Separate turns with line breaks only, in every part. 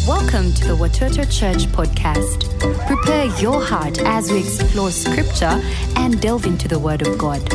Welcome to the Watoto Church podcast. Prepare your heart as we explore scripture and delve into the Word of God.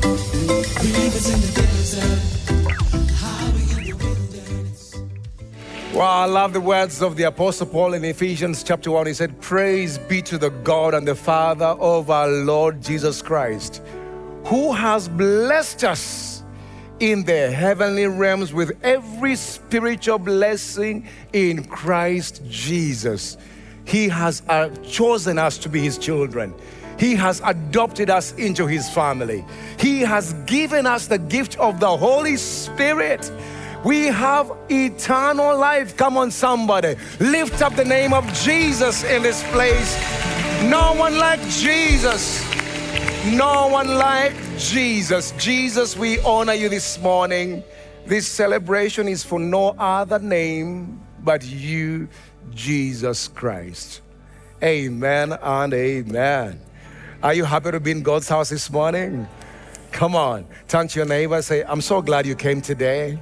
Well, I love the words of the Apostle Paul in Ephesians chapter 1. He said, "Praise be to the God and the Father of our Lord Jesus Christ, who has blessed us in the heavenly realms with every spiritual blessing in Christ Jesus." He has chosen us to be His children. He has adopted us into His family. He has given us the gift of the Holy Spirit. We have eternal life. Come on, somebody. Lift up the name of Jesus in this place. No one like Jesus. No one like Jesus. Jesus, we honor you this morning. This celebration is for no other name but you, Jesus Christ. Amen and amen. Are you happy to be in God's house this morning? Come on. Turn to your neighbor and say, "I'm so glad you came today."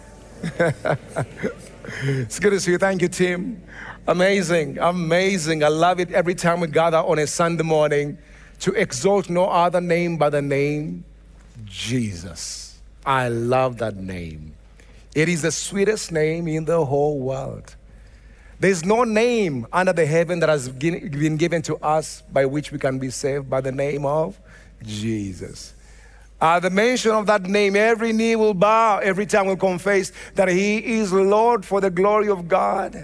It's good to see you. Thank you, Tim. Amazing, amazing. I love it every time we gather on a Sunday morning to exalt no other name but the name Jesus. I love that name. It is the sweetest name in the whole world. There's no name under the heaven that has been given to us by which we can be saved by the name of Jesus. At the mention of that name, every knee will bow, every tongue will confess that He is Lord for the glory of God.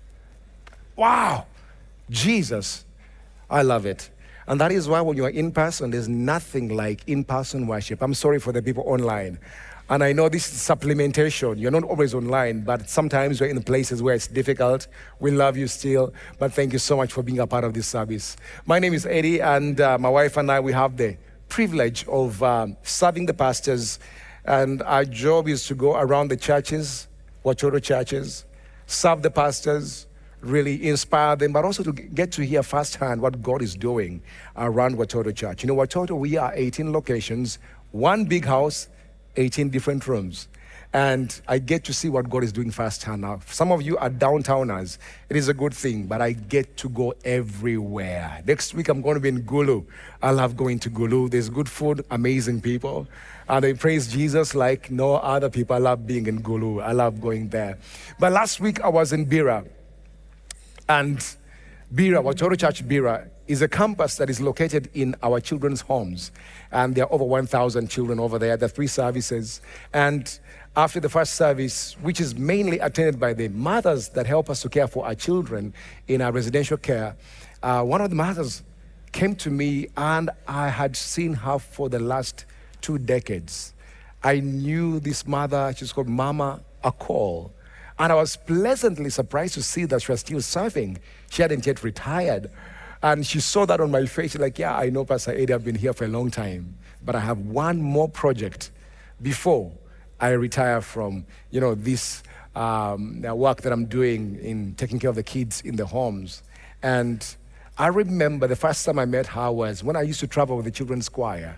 Wow, Jesus, I love it. And that is why when you are in person, there's nothing like in-person worship. I'm sorry for the people online. And I know this is supplementation. You're not always online, but sometimes you're in places where it's difficult. We love you still, but thank you so much for being a part of this service. My name is Eddie, and my wife and I, we have the privilege of serving the pastors, and our job is to go around the churches, Watoto churches, serve the pastors, really inspire them, but also to get to hear firsthand what God is doing around Watoto Church. You know, Watoto, we are 18 locations, one big house, 18 different rooms. And I get to see what God is doing firsthand. Now, some of you are downtowners. It is a good thing, but I get to go everywhere. Next week, I'm going to be in Gulu. I love going to Gulu. There's good food, amazing people. And they praise Jesus like no other people. I love being in Gulu. I love going there. But last week, I was in Bira. And Bira, Watoto Church Bira, is a campus that is located in our children's homes. And there are over 1,000 children over there. There are 3 services. And after the first service, which is mainly attended by the mothers that help us to care for our children in our residential care, one of the mothers came to me, and I had seen her for the last 2 decades. I knew this mother. She's called Mama Akol. And I was pleasantly surprised to see that she was still serving. She hadn't yet retired. And she saw that on my face. She's like, "Yeah, I know Pastor Eddie, I've been here for a long time, but I have one more project before I retire from, this work that I'm doing in taking care of the kids in the homes." And I remember the first time I met her was when I used to travel with the children's choir.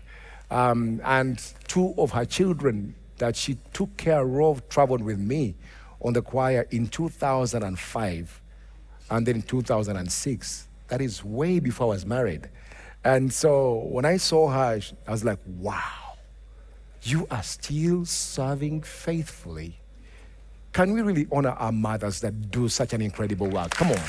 And 2 of her children that she took care of traveled with me on the choir in 2005 and then in 2006. That is way before I was married. And so when I saw her, I was like, wow, you are still serving faithfully. Can we really honor our mothers that do such an incredible work? Come on.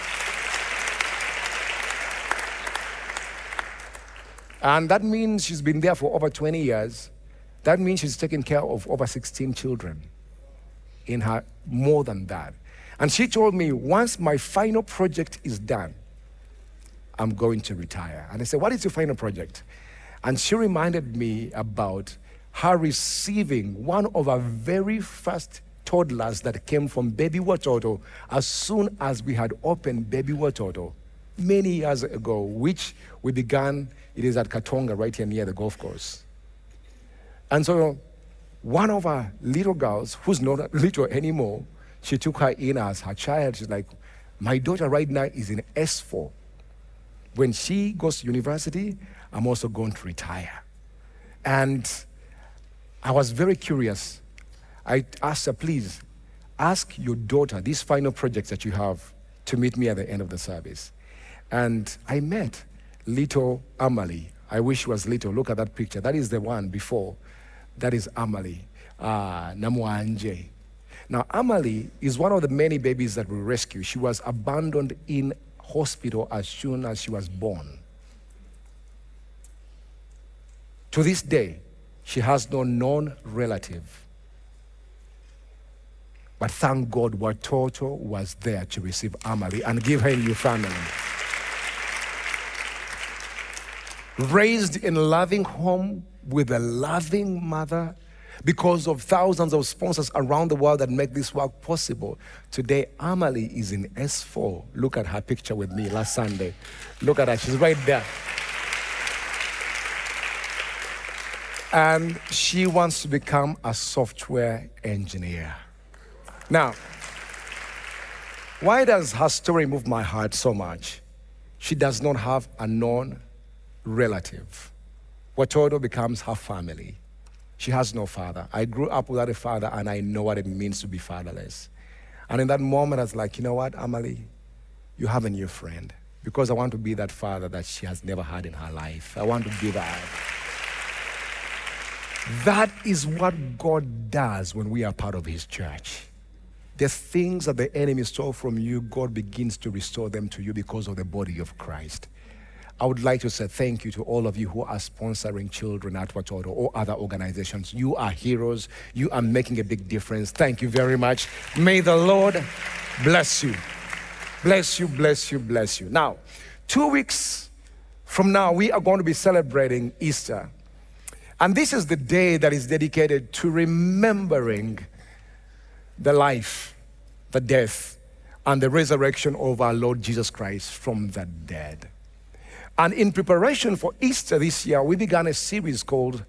And that means she's been there for over 20 years. That means she's taken care of over 16 children in her, more than that. And she told me, once my final project is done, I'm going to retire. And I said, what is your final project? And she reminded me about her receiving one of our very first toddlers that came from Baby Watoto as soon as we had opened Baby Watoto many years ago, which we began, it is at Katonga, right here near the golf course. And so one of our little girls, who's not little anymore, she took her in as her child. She's like, my daughter right now is in S4. When she goes to university, I'm also going to retire. And I was very curious. I asked her, please, ask your daughter, these final projects that you have, to meet me at the end of the service. And I met little Amalie. I wish she was little. Look at that picture. That is the one before. That is Amalie Namwanje. Now, Amalie is one of the many babies that we rescued. She was abandoned in hospital as soon as she was born. To this day, she has no known relative. But thank God Watoto was there to receive Amalie and give her a new family. Raised in a loving home with a loving mother, because of thousands of sponsors around the world that make this work possible. Today, Amalie is in S4. Look at her picture with me last Sunday. Look at her, she's right there. And she wants to become a software engineer. Now, why does her story move my heart so much? She does not have a known relative. Watoto becomes her family. She has no father. I grew up without a father, and I know what it means to be fatherless. And in that moment, I was like, you know what, Amalie? You have a new friend. Because I want to be that father that she has never had in her life. I want to be that. That is what God does when we are part of His church. The things that the enemy stole from you, God begins to restore them to you because of the body of Christ. I would like to say thank you to all of you who are sponsoring children at Watoto or other organizations. You are heroes. You are making a big difference. Thank you very much. May the Lord bless you. Bless you, bless you, bless you. Now, 2 weeks from now, we are going to be celebrating Easter. And this is the day that is dedicated to remembering the life, the death, and the resurrection of our Lord Jesus Christ from the dead. And in preparation for Easter this year, we began a series called,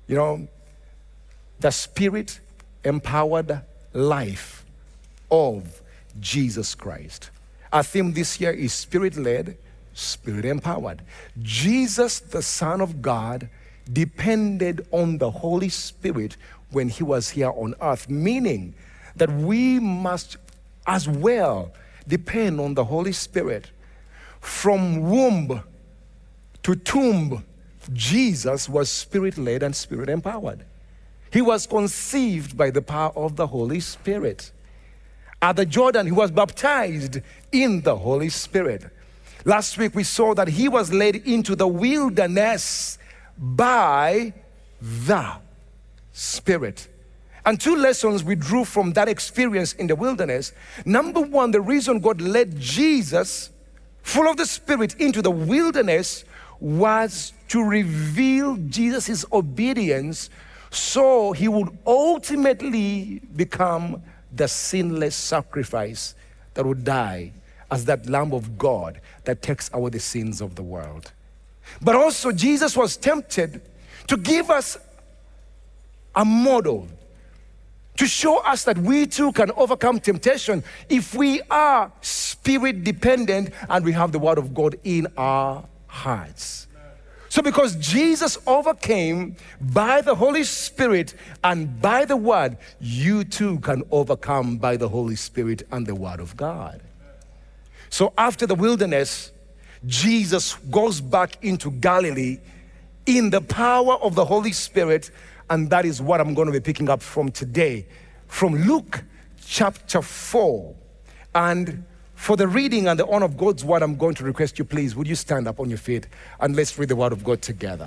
The Spirit-Empowered Life of Jesus Christ. Our theme this year is Spirit-Led, Spirit-Empowered. Jesus, the Son of God, depended on the Holy Spirit when He was here on earth, meaning that we must as well depend on the Holy Spirit. From womb to tomb, Jesus was Spirit-led and Spirit-empowered. He was conceived by the power of the Holy Spirit. At the Jordan, He was baptized in the Holy Spirit. Last week, we saw that He was led into the wilderness by the Spirit. And 2 lessons we drew from that experience in the wilderness. Number 1, the reason God led Jesus, full of the Spirit, into the wilderness was to reveal Jesus' obedience so He would ultimately become the sinless sacrifice that would die as that Lamb of God that takes away the sins of the world. But also Jesus was tempted to give us a model, to show us that we too can overcome temptation if we are Spirit dependent and we have the Word of God in our hearts. So because Jesus overcame by the Holy Spirit and by the Word, you too can overcome by the Holy Spirit and the Word of God. So after the wilderness, Jesus goes back into Galilee in the power of the Holy Spirit, and that is what I'm going to be picking up from today, from Luke chapter 4. And for the reading and the honor of God's word, I'm going to request you, please, would you stand up on your feet and let's read the word of God together.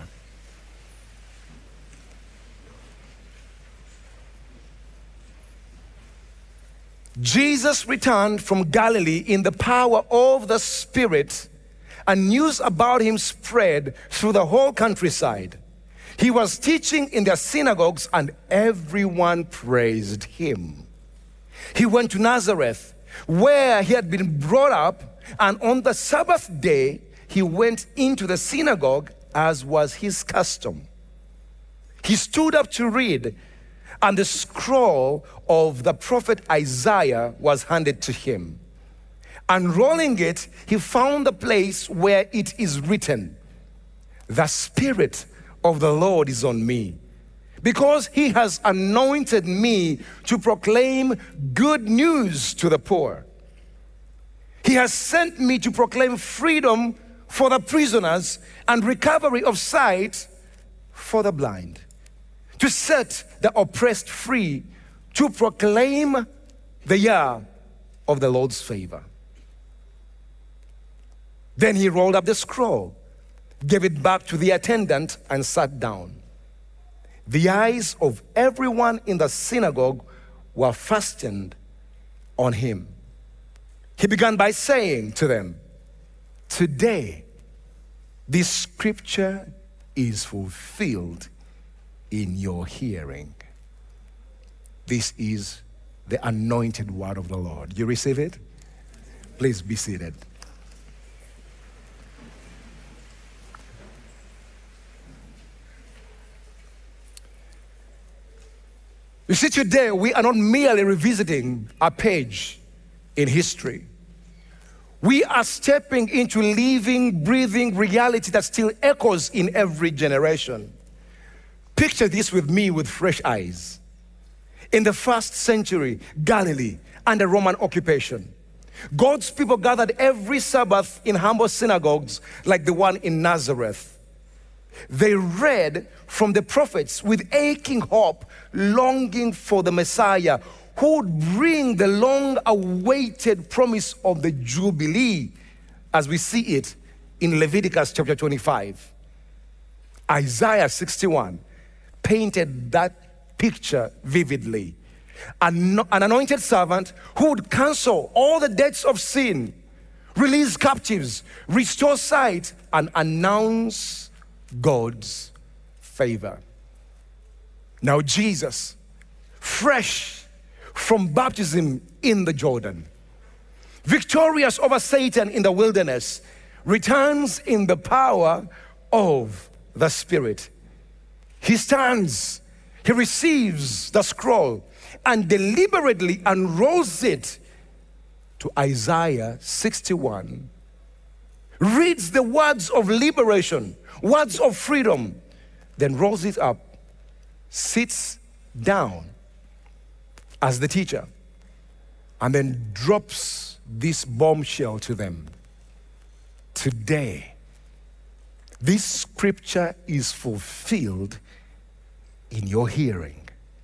Jesus returned from Galilee in the power of the Spirit, and news about Him spread through the whole countryside. He was teaching in their synagogues, and everyone praised Him. He went to Nazareth, where He had been brought up, and on the Sabbath day, He went into the synagogue as was His custom. He stood up to read, and the scroll of the prophet Isaiah was handed to Him. Unrolling it, He found the place where it is written, "The Spirit of the Lord is on me, because he has anointed me to proclaim good news to the poor. He has sent me to proclaim freedom for the prisoners and recovery of sight for the blind, to set the oppressed free, to proclaim the year of the Lord's favor. Then he rolled up the scroll, gave it back to the attendant, and sat down. The eyes of everyone in the synagogue were fastened on him. He began by saying to them, "Today, this scripture is fulfilled in your hearing." This is the anointed word of the Lord. You receive it? Please be seated. You see, today we are not merely revisiting a page in history. We are stepping into living, breathing reality that still echoes in every generation. Picture this with me with fresh eyes. In the first century, Galilee, under Roman occupation, God's people gathered every Sabbath in humble synagogues like the one in Nazareth. They read from the prophets with aching hope, longing for the Messiah who would bring the long-awaited promise of the Jubilee, as we see it in Leviticus chapter 25. Isaiah 61 painted that picture vividly. An anointed servant who would cancel all the debts of sin, release captives, restore sight, and announce God's favor. Now Jesus, fresh from baptism in the Jordan, victorious over Satan in the wilderness, returns in the power of the Spirit. He stands, he receives the scroll and deliberately unrolls it to Isaiah 61, reads the words of liberation, words of freedom, then rolls it up, sits down as the teacher, and then drops this bombshell to them. Today, this scripture is fulfilled in your hearing.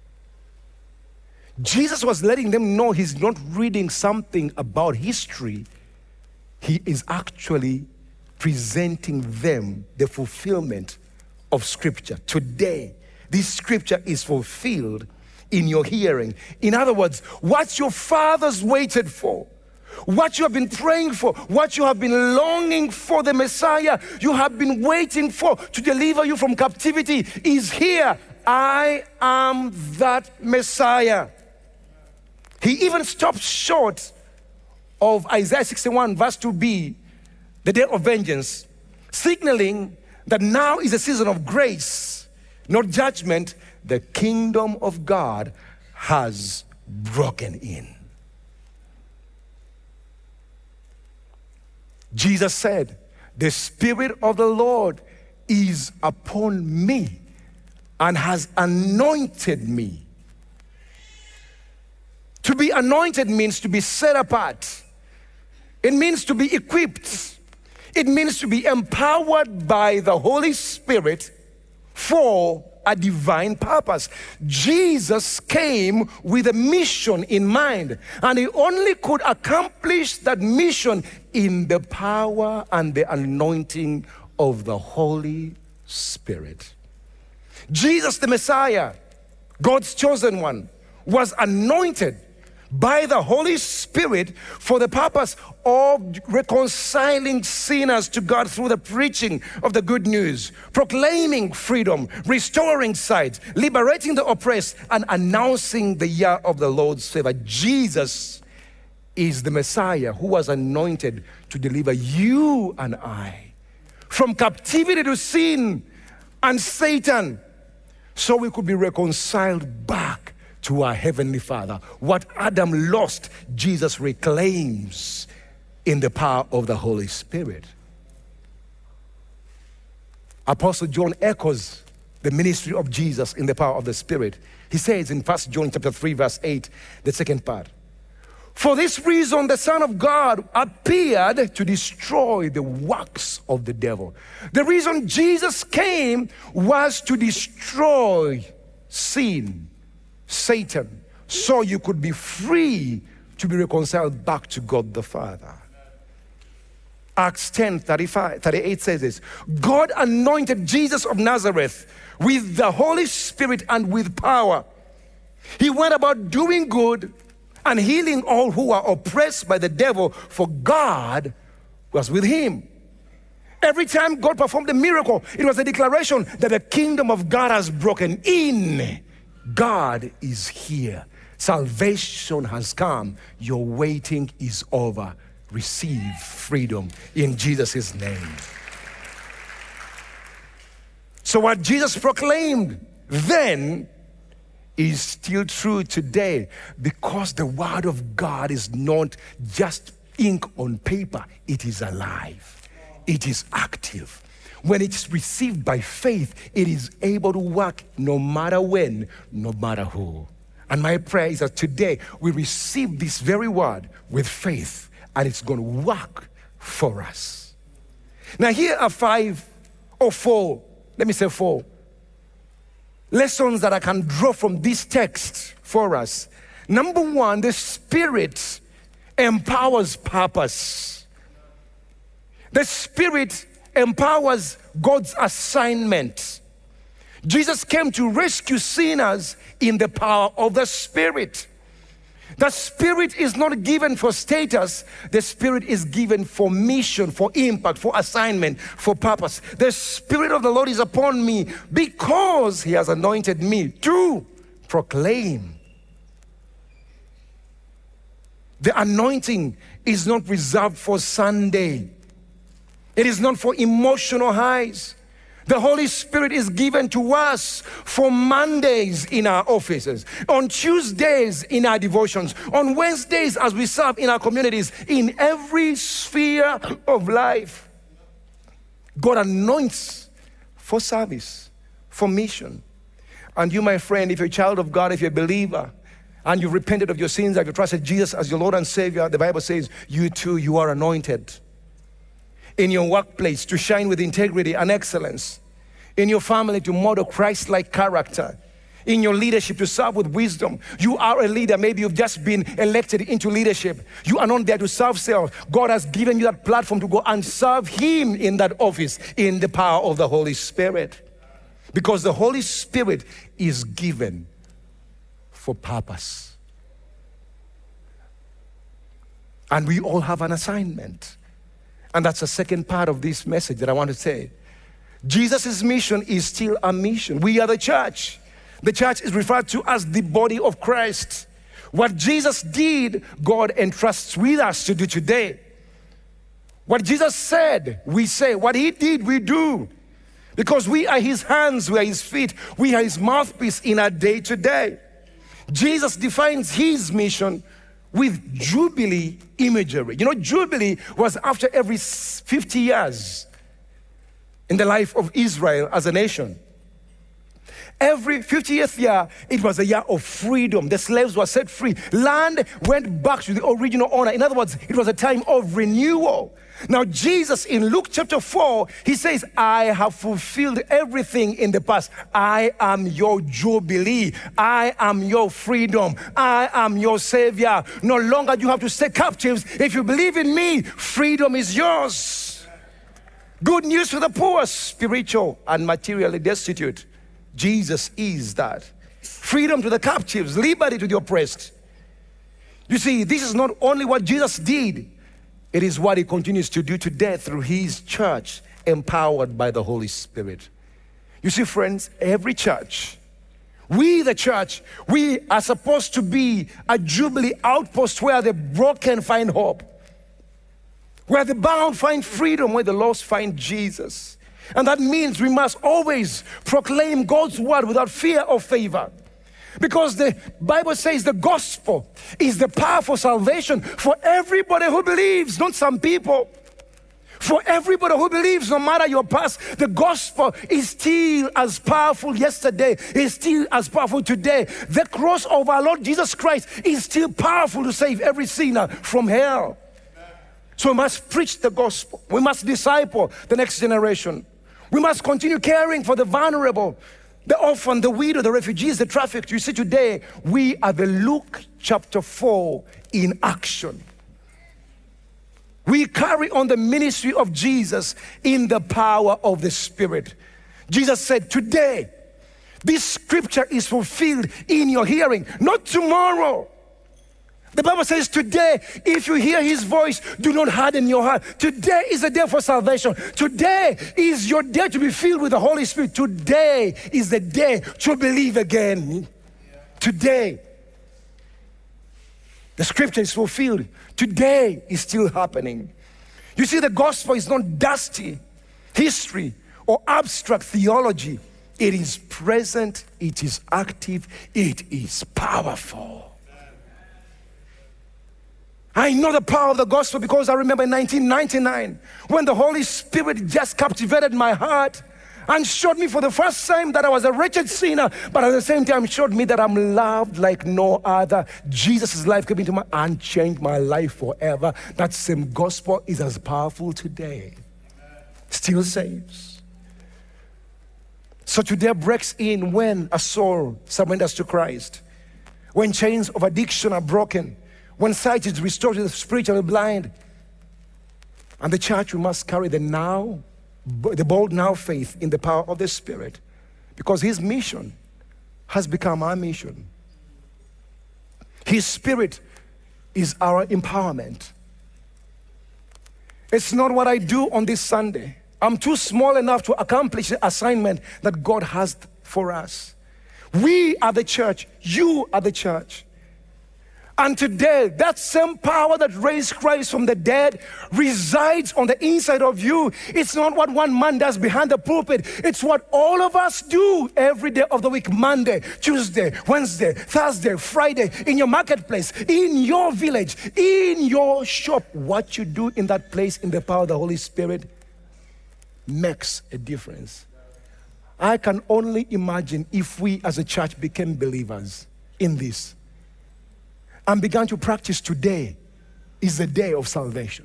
Jesus was letting them know he's not reading something about history. He is actually presenting them the fulfillment of scripture. Today, this scripture is fulfilled in your hearing. In other words, what your fathers waited for, what you have been praying for, what you have been longing for, the Messiah you have been waiting for to deliver you from captivity, is here. I am that Messiah. He even stops short of Isaiah 61 verse 2b, the day of vengeance, signaling that now is a season of grace, not judgment. The kingdom of God has broken in. Jesus said, "The Spirit of the Lord is upon me and has anointed me." To be anointed means to be set apart. It means to be equipped. It means to be empowered by the Holy Spirit for a divine purpose. Jesus came with a mission in mind, and he only could accomplish that mission in the power and the anointing of the Holy Spirit. Jesus, the Messiah, God's chosen one, was anointed by the Holy Spirit for the purpose of reconciling sinners to God through the preaching of the good news, proclaiming freedom, restoring sight, liberating the oppressed, and announcing the year of the Lord's favor. Jesus is the Messiah who was anointed to deliver you and I from captivity to sin and Satan, so we could be reconciled back to our Heavenly Father. What Adam lost, Jesus reclaims in the power of the Holy Spirit. Apostle John echoes the ministry of Jesus in the power of the Spirit. He says in 1 John chapter 3, verse 8, the second part, for this reason the Son of God appeared to destroy the works of the devil. The reason Jesus came was to destroy sin, Satan, so you could be free to be reconciled back to God the Father. Acts 10:38 says this, God anointed Jesus of Nazareth with the Holy Spirit and with power. He went about doing good and healing all who are oppressed by the devil, for God was with him. Every time God performed a miracle, it was a declaration that the kingdom of God has broken in. God is here. Salvation has come. Your waiting is over. Receive freedom in Jesus' name. So what Jesus proclaimed then is still true today, because the word of God is not just ink on paper. It is alive. It is active. When it's received by faith, it is able to work no matter when, no matter who. And my prayer is that today we receive this very word with faith, and it's going to work for us. Now here are 5 or 4, let me say 4, lessons that I can draw from this text for us. Number 1, the Spirit empowers purpose. The Spirit empowers God's assignment. Jesus came to rescue sinners in the power of the Spirit. The Spirit is not given for status. The Spirit is given for mission, for impact, for assignment, for purpose. The Spirit of the Lord is upon me because He has anointed me to proclaim. The anointing is not reserved for Sunday. It is not for emotional highs. The Holy Spirit is given to us for Mondays in our offices, on Tuesdays in our devotions, on Wednesdays as we serve in our communities, in every sphere of life. God anoints for service, for mission. And you, my friend, if you're a child of God, if you're a believer, and you've repented of your sins, and you've trusted Jesus as your Lord and Savior, the Bible says, you too, you are anointed. In your workplace to shine with integrity and excellence. In your family to model Christ-like character. In your leadership to serve with wisdom. You are a leader. Maybe you've just been elected into leadership. You are not there to serve self. God has given you that platform to go and serve Him in that office in the power of the Holy Spirit. Because the Holy Spirit is given for purpose. And we all have an assignment. And that's the second part of this message that I want to say. Jesus' mission is still a mission. We are the church. The church is referred to as the body of Christ. What Jesus did, God entrusts with us to do today. What Jesus said, we say. What He did, we do. Because we are His hands, we are His feet, we are His mouthpiece in our day to day. Jesus defines His mission with Jubilee imagery. You know, Jubilee was after every 50 years in the life of Israel as a nation. Every 50th year, it was a year of freedom. The slaves were set free. Land went back to the original owner. In other words, it was a time of renewal. Now, Jesus in Luke chapter 4, He says, I have fulfilled everything in the past. I am your Jubilee. I am your freedom. I am your Savior. No longer do you have to stay captives. If you believe in me, freedom is yours. Good news for the poor, spiritual and materially destitute. Jesus is that. Freedom to the captives, liberty to the oppressed. You see, this is not only what Jesus did, it is what He continues to do today through His church, empowered by the Holy Spirit. You see, friends, every church, we the church, we are supposed to be a Jubilee outpost where the broken find hope, where the bound find freedom, where the lost find Jesus. And that means we must always proclaim God's word without fear or favor. Because the Bible says the gospel is the power for salvation for everybody who believes, not some people. For everybody who believes, no matter your past, the gospel is still as powerful yesterday, is still as powerful today. The cross of our Lord Jesus Christ is still powerful to save every sinner from hell. So we must preach the gospel. We must disciple the next generation. We must continue caring for the vulnerable, the orphan, the widow, the refugees, the trafficked. You see, today we are the Luke chapter 4 in action. We carry on the ministry of Jesus in the power of the Spirit. Jesus said, today, this scripture is fulfilled in your hearing, not tomorrow. The Bible says today, if you hear his voice, do not harden your heart. Today is a day for salvation. Today is your day to be filled with the Holy Spirit. Today is the day to believe again. Today. The scripture is fulfilled. Today is still happening. You see, the gospel is not dusty history or abstract theology. It is present, it is active, it is powerful. I know the power of the gospel because I remember in 1999 when the Holy Spirit just captivated my heart and showed me for the first time that I was a wretched sinner, but at the same time showed me that I'm loved like no other. Jesus' life came into my and changed my life forever. That same gospel is as powerful today. Still saves. So today breaks in when a soul surrenders to Christ, when chains of addiction are broken, when sight is restored to the spiritually blind. And the church, we must carry the bold now faith in the power of the Spirit, because his mission has become our mission. His Spirit is our empowerment. It's not what I do on this Sunday. I'm too small enough to accomplish the assignment that God has for us. We are the church. You are the church. And today, that same power that raised Christ from the dead resides on the inside of you. It's not what one man does behind the pulpit. It's what all of us do every day of the week. Monday, Tuesday, Wednesday, Thursday, Friday, in your marketplace, in your village, in your shop. What you do in that place in the power of the Holy Spirit makes a difference. I can only imagine if we as a church became believers in this and began to practice today is the day of salvation.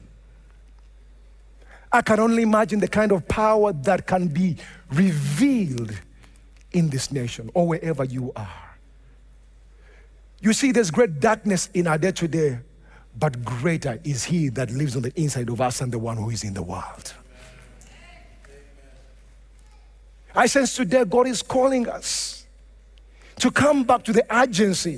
I can only imagine the kind of power that can be revealed in this nation or wherever you are. You see, there's great darkness in our day today, but greater is he that lives on the inside of us than the one who is in the world. I sense today God is calling us to come back to the urgency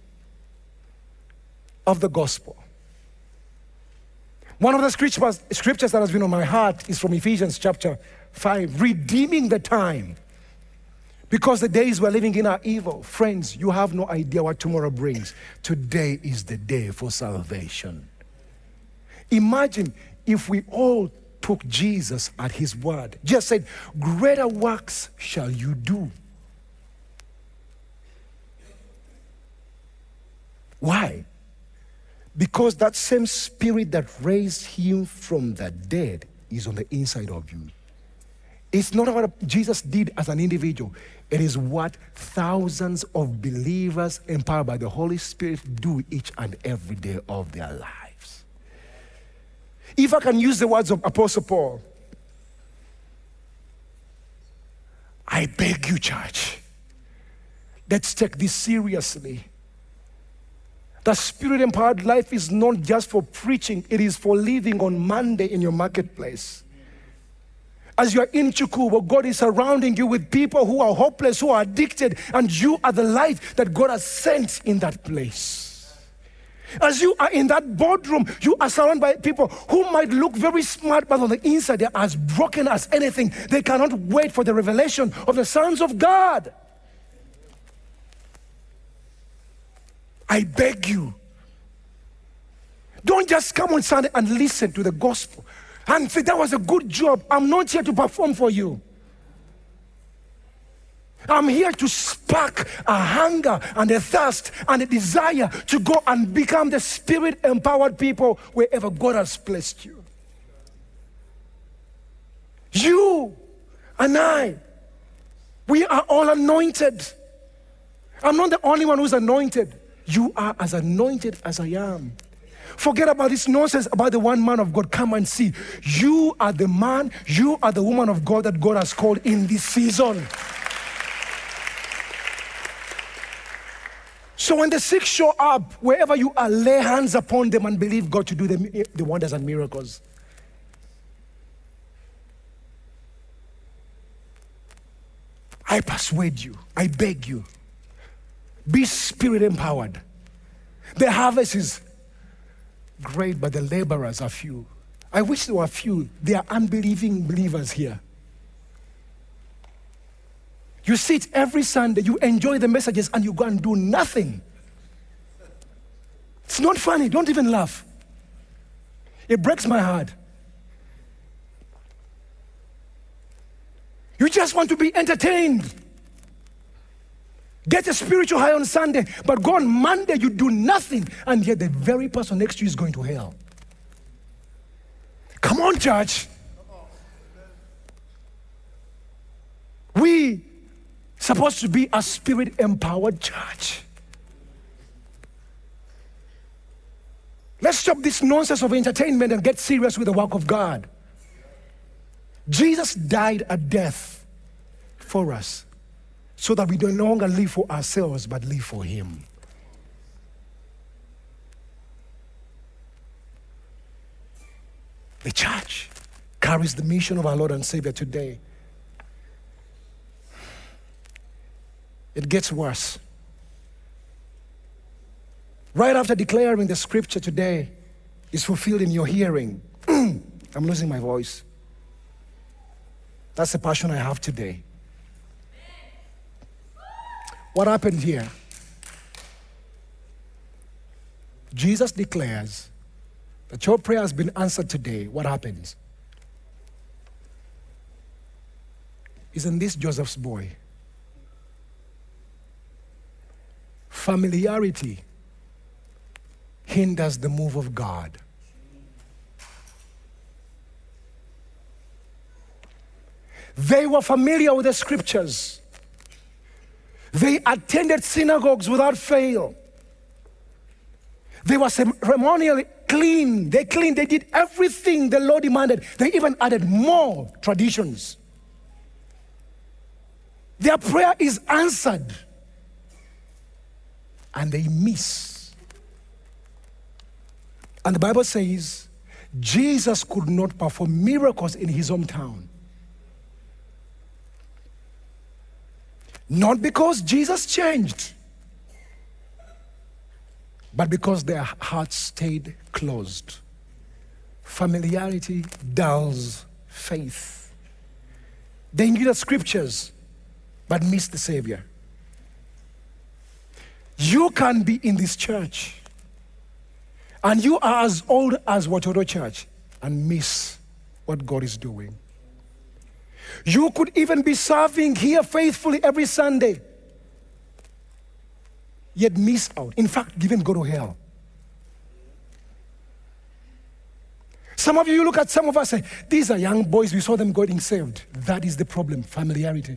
of the gospel. One of the scriptures that has been on my heart is from Ephesians chapter 5, redeeming the time, because the days we're living in are evil. Friends, you have no idea what tomorrow brings. Today is the day for salvation. Imagine if we all took Jesus at his word, just said, greater works shall you do. Why? Because that same Spirit that raised him from the dead is on the inside of you. It's not what Jesus did as an individual. It is what thousands of believers empowered by the Holy Spirit do each and every day of their lives. If I can use the words of Apostle Paul, I beg you, church, let's take this seriously. The Spirit-empowered life is not just for preaching, it is for living on Monday in your marketplace. As you are in Chukubo, God is surrounding you with people who are hopeless, who are addicted, and you are the light that God has sent in that place. As you are in that boardroom, you are surrounded by people who might look very smart, but on the inside they are as broken as anything. They cannot wait for the revelation of the sons of God. I beg you, don't just come on Sunday and listen to the gospel and say, that was a good job. I'm not here to perform for you. I'm here to spark a hunger and a thirst and a desire to go and become the Spirit-empowered people wherever God has placed you. You and I, we are all anointed. I'm not the only one who's anointed. You are as anointed as I am. Forget about this nonsense about the one man of God. Come and see. You are the man, you are the woman of God that God has called in this season. So when the sick show up, wherever you are, lay hands upon them and believe God to do the wonders and miracles. I persuade you, I beg you, be spirit empowered. The harvest is great, but the laborers are few. I wish there were few. There are unbelieving believers here. You sit every Sunday, you enjoy the messages, and you go and do nothing. It's not funny. Don't even laugh. It breaks my heart. You just want to be entertained. Get a spiritual high on Sunday, but go on Monday, you do nothing, and yet the very person next to you is going to hell. Come on, church. We supposed to be a spirit-empowered church. Let's stop this nonsense of entertainment and get serious with the work of God. Jesus died a death for us so that we no longer live for ourselves but live for Him. The church carries the mission of our Lord and Savior today. It gets worse. Right after declaring the scripture today is fulfilled in your hearing. I'm losing my voice. That's the passion I have today. What happened here? Jesus declares that your prayer has been answered today. What happens? Isn't this Joseph's boy? Familiarity hinders the move of God. They were familiar with the scriptures. They attended synagogues without fail. They were ceremonially clean. They did everything the Lord demanded. They even added more traditions. Their prayer is answered. And they miss. And the Bible says Jesus could not perform miracles in his hometown. Not because Jesus changed, but because their hearts stayed closed. Familiarity dulls faith. They knew the scriptures, but missed the Savior. You can be in this church, and you are as old as Watoto Church, and miss what God is doing. You could even be serving here faithfully every Sunday, yet miss out. In fact, even go to hell. Some of you look at some of us and say, these are young boys, we saw them getting saved. That is the problem, familiarity.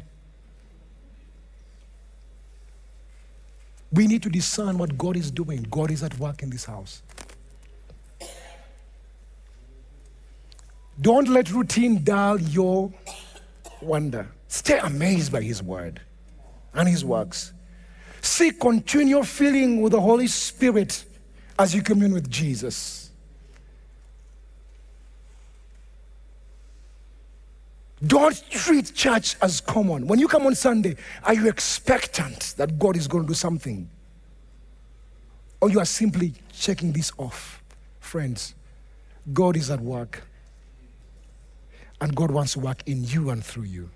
We need to discern what God is doing. God is at work in this house. Don't let routine dull your wonder. Stay amazed by His word and His works. Seek continual filling with the Holy Spirit as you commune with Jesus. Don't treat church as common. When you come on Sunday, are you expectant that God is going to do something? Or you are simply checking this off? Friends, God is at work. And God wants to work in you and through you.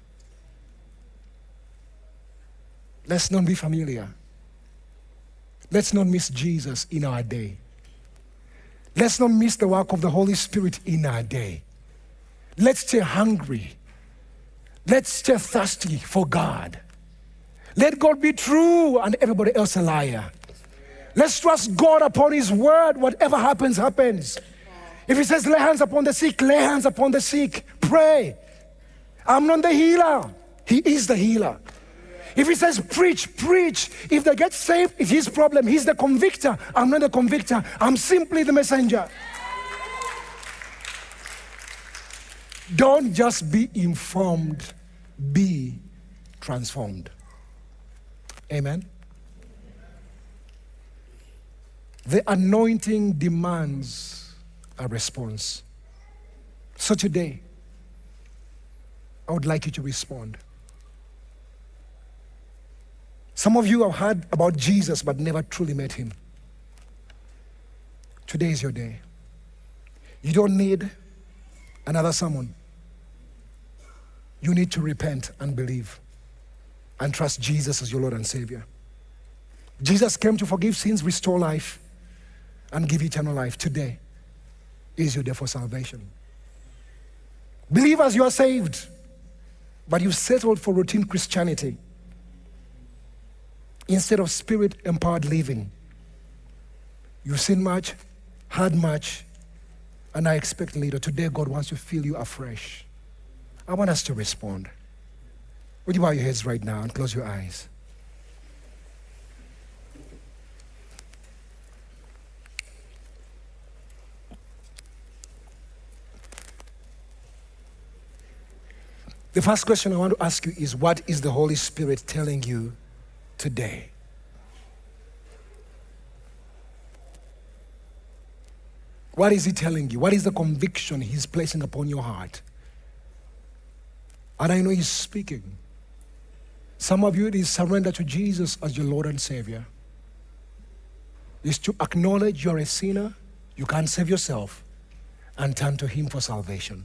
Let's not be familiar. Let's not miss Jesus in our day. Let's not miss the work of the Holy Spirit in our day. Let's stay hungry. Let's stay thirsty for God. Let God be true and everybody else a liar. Let's trust God upon His word. Whatever happens, happens. If He says lay hands upon the sick, lay hands upon the sick. Pray. I'm not the healer. He is the healer. If he says preach, preach. If they get saved, it's his problem. He's the convictor. I'm not the convictor. I'm simply the messenger. Don't just be informed, be transformed. Amen. The anointing demands a response. So today, I would like you to respond. Some of you have heard about Jesus but never truly met him. Today is your day. You don't need another sermon. You need to repent and believe and trust Jesus as your Lord and Savior. Jesus came to forgive sins, restore life, and give eternal life. Today is your day for salvation. Believers, you are saved, but you've settled for routine Christianity instead of spirit-empowered living. You've seen much, heard much, and I expect later. Today, God wants to fill you afresh. I want us to respond. Would you bow your heads right now and close your eyes? The first question I want to ask you is, what is the Holy Spirit telling you today? What is he telling you? What is the conviction he's placing upon your heart? And I know he's speaking. Some of you, it is surrender to Jesus as your Lord and Savior. It's to acknowledge you're a sinner, you can't save yourself, and turn to him for salvation.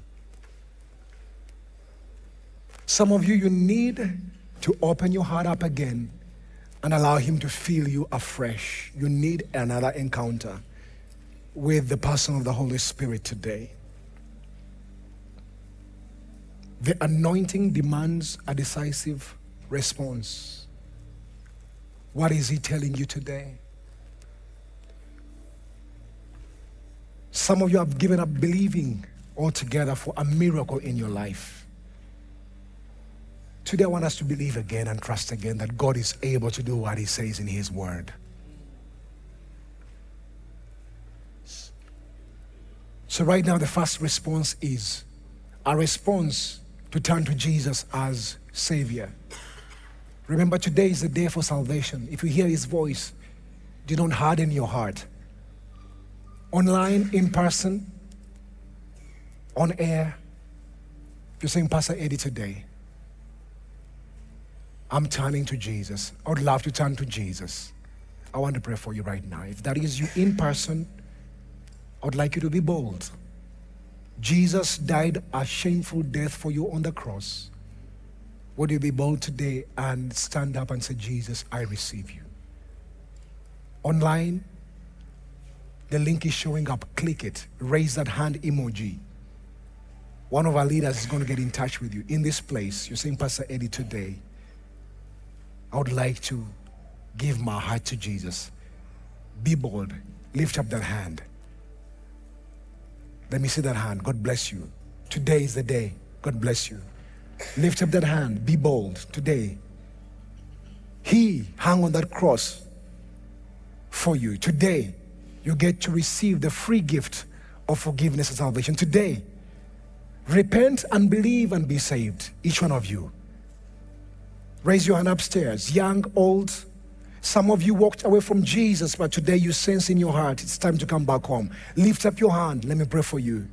Some of you, you need to open your heart up again and allow him to fill you afresh. You need another encounter with the person of the Holy Spirit today. The anointing demands a decisive response. What is he telling you today? Some of you have given up believing altogether for a miracle in your life. Today I want us to believe again and trust again that God is able to do what he says in his word. So right now the first response is a response to turn to Jesus as Savior. Remember, today is the day for salvation. If you hear his voice, do not harden your heart. Online, in person, on air, if you're saying, Pastor Eddie, today, I'm turning to Jesus. I would love to turn to Jesus. I want to pray for you right now. If that is you in person, I would like you to be bold. Jesus died a shameful death for you on the cross. Would you be bold today and stand up and say, Jesus, I receive you? Online, the link is showing up. Click it. Raise that hand emoji. One of our leaders is going to get in touch with you. In this place, you're saying, Pastor Eddie, today, I would like to give my heart to Jesus. Be bold. Lift up that hand. Let me see that hand. God bless you. Today is the day. God bless you. Lift up that hand. Be bold. Today, he hung on that cross for you. Today, you get to receive the free gift of forgiveness and salvation. Today, repent and believe and be saved. Each one of you. Raise your hand upstairs. Young, old. Some of you walked away from Jesus, but today you sense in your heart it's time to come back home. Lift up your hand. Let me pray for you.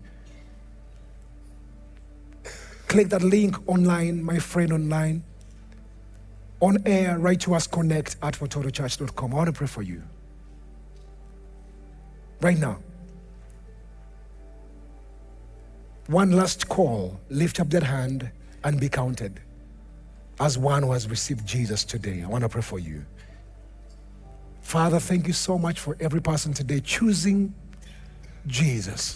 Click that link online, my friend online. On air, write to us, connect@watotochurch.com. I want to pray for you. Right now. One last call. Lift up that hand and be counted as one who has received Jesus today. I want to pray for you. Father, thank you so much for every person today choosing Jesus.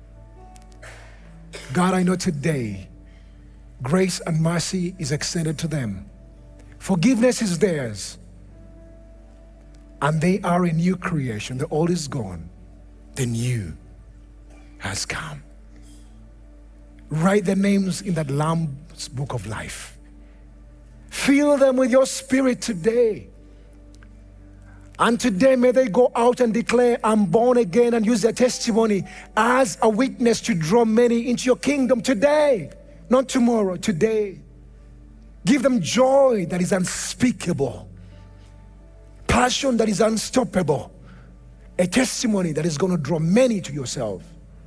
God, I know today grace and mercy is extended to them. Forgiveness is theirs. And they are a new creation. The old is gone. The new has come. Write their names in that Lamb's book of life. Fill them with your spirit today. And today may they go out and declare, I'm born again, and use their testimony as a witness to draw many into your kingdom today, not tomorrow, today. Give them joy that is unspeakable, passion that is unstoppable, a testimony that is going to draw many to yourself.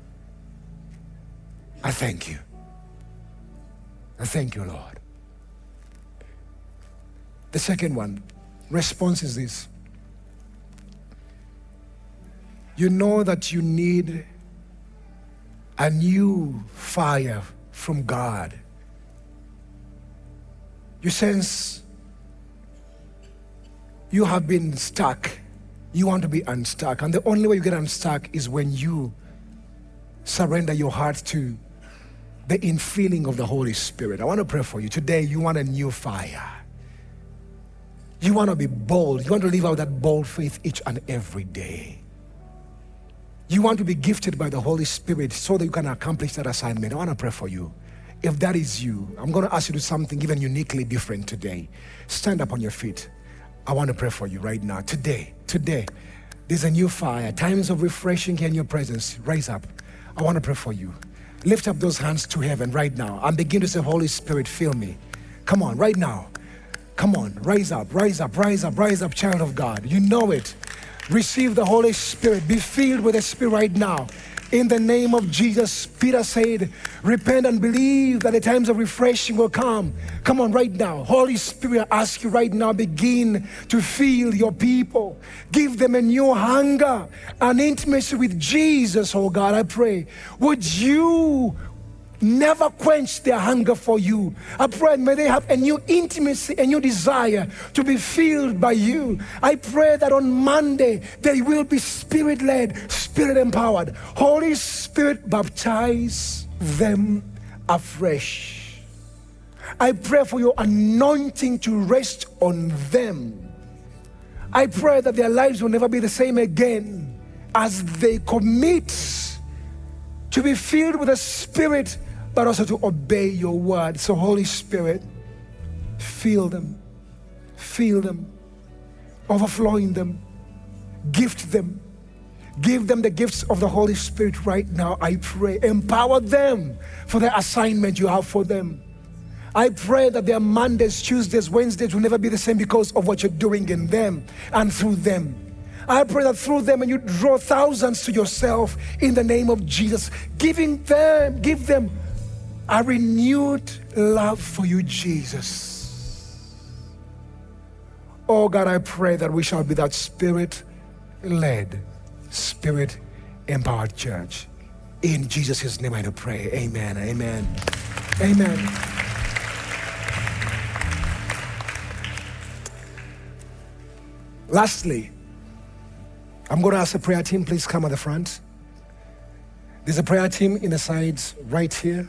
I thank you. I thank you, Lord. The second one, response is this. You know that you need a new fire from God. You sense you have been stuck. You want to be unstuck. And the only way you get unstuck is when you surrender your heart to the infilling of the Holy Spirit. I want to pray for you. Today, you want a new fire. You want to be bold. You want to live out that bold faith each and every day. You want to be gifted by the Holy Spirit so that you can accomplish that assignment. I want to pray for you. If that is you, I'm going to ask you to do something even uniquely different today. Stand up on your feet. I want to pray for you right now. Today, there's a new fire. Times of refreshing here in your presence. Rise up. I want to pray for you. Lift up those hands to heaven right now and begin to say, Holy Spirit, fill me. Come on, right now. Come on, rise up, rise up, rise up, rise up, child of God. You know it. Receive the Holy Spirit. Be filled with the Spirit right now. In the name of Jesus, Peter said, repent and believe that the times of refreshing will come. Come on, right now. Holy Spirit, I ask you right now, begin to fill your people. Give them a new hunger and intimacy with Jesus, oh God, I pray. Would you never quench their hunger for you? I pray, may they have a new intimacy, a new desire to be filled by you. I pray that on Monday they will be Spirit-led, Spirit-empowered. Holy Spirit, baptize them afresh. I pray for your anointing to rest on them. I pray that their lives will never be the same again as they commit to be filled with the Spirit, but also to obey your word. So Holy Spirit, fill them, overflowing them, gift them, give them the gifts of the Holy Spirit right now. I pray, empower them for the assignment you have for them. I pray that their Mondays, Tuesdays, Wednesdays will never be the same because of what you're doing in them and through them. I pray that through them, and you draw thousands to yourself in the name of Jesus, give them a renewed love for you, Jesus. Oh God, I pray that we shall be that Spirit-led, Spirit-empowered church. In Jesus' name I do pray. Amen, amen, amen. Lastly, I'm going to ask the prayer team, please come at the front. There's a prayer team in the sides right here.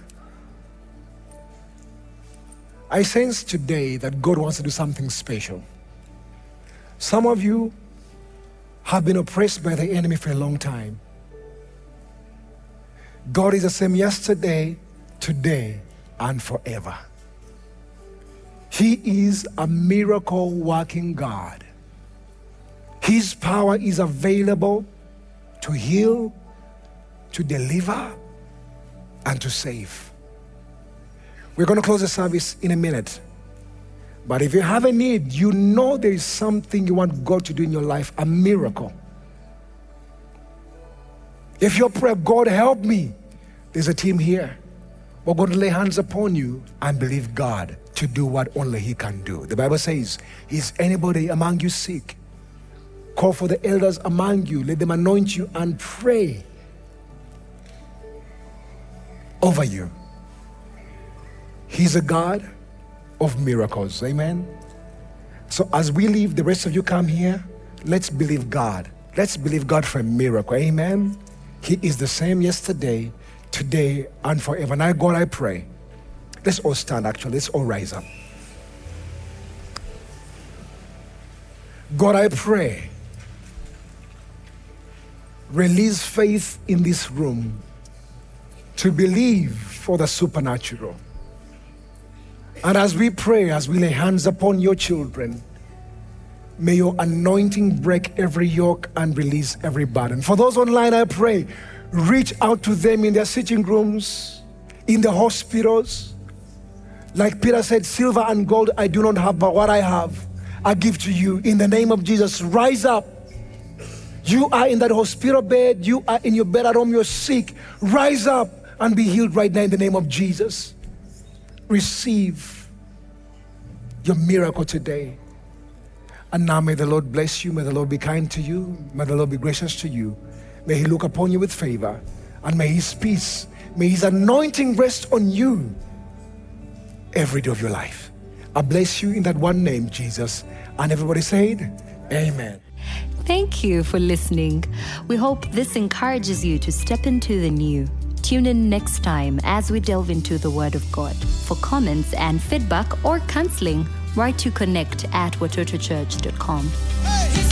I sense today that God wants to do something special. Some of you have been oppressed by the enemy for a long time. God is the same yesterday, today, and forever. He is a miracle working God. His power is available to heal, to deliver, and to save. We're going to close the service in a minute. But if you have a need, you know there is something you want God to do in your life, a miracle. If your prayer, God help me, there's a team here. We're going to lay hands upon you and believe God to do what only He can do. The Bible says, is anybody among you sick? Call for the elders among you. Let them anoint you and pray over you. He's a God of miracles. Amen. So as we leave, the rest of you come here. Let's believe God. Let's believe God for a miracle. Amen. He is the same yesterday, today, and forever. Now, God, I pray. Let's all stand, actually. Let's all rise up. God, I pray. Release faith in this room to believe for the supernatural. And as we pray, as we lay hands upon your children, may your anointing break every yoke and release every burden. For those online, I pray, reach out to them in their sitting rooms, in the hospitals. Like Peter said, silver and gold I do not have, but what I have, I give to you. In the name of Jesus, rise up. You are in that hospital bed. You are in your bed at home. You're sick. Rise up and be healed right now in the name of Jesus. Receive your miracle today. And now may the Lord bless you. May the Lord be kind to you. May the Lord be gracious to you. May he look upon you with favor. And may his peace, may his anointing rest on you every day of your life. I bless you in that one name, Jesus. And everybody said, amen.
Thank you for listening. We hope this encourages you to step into the new. Tune in next time as we delve into the Word of God. For comments and feedback or counseling, write to connect@watotochurch.com.
Hey.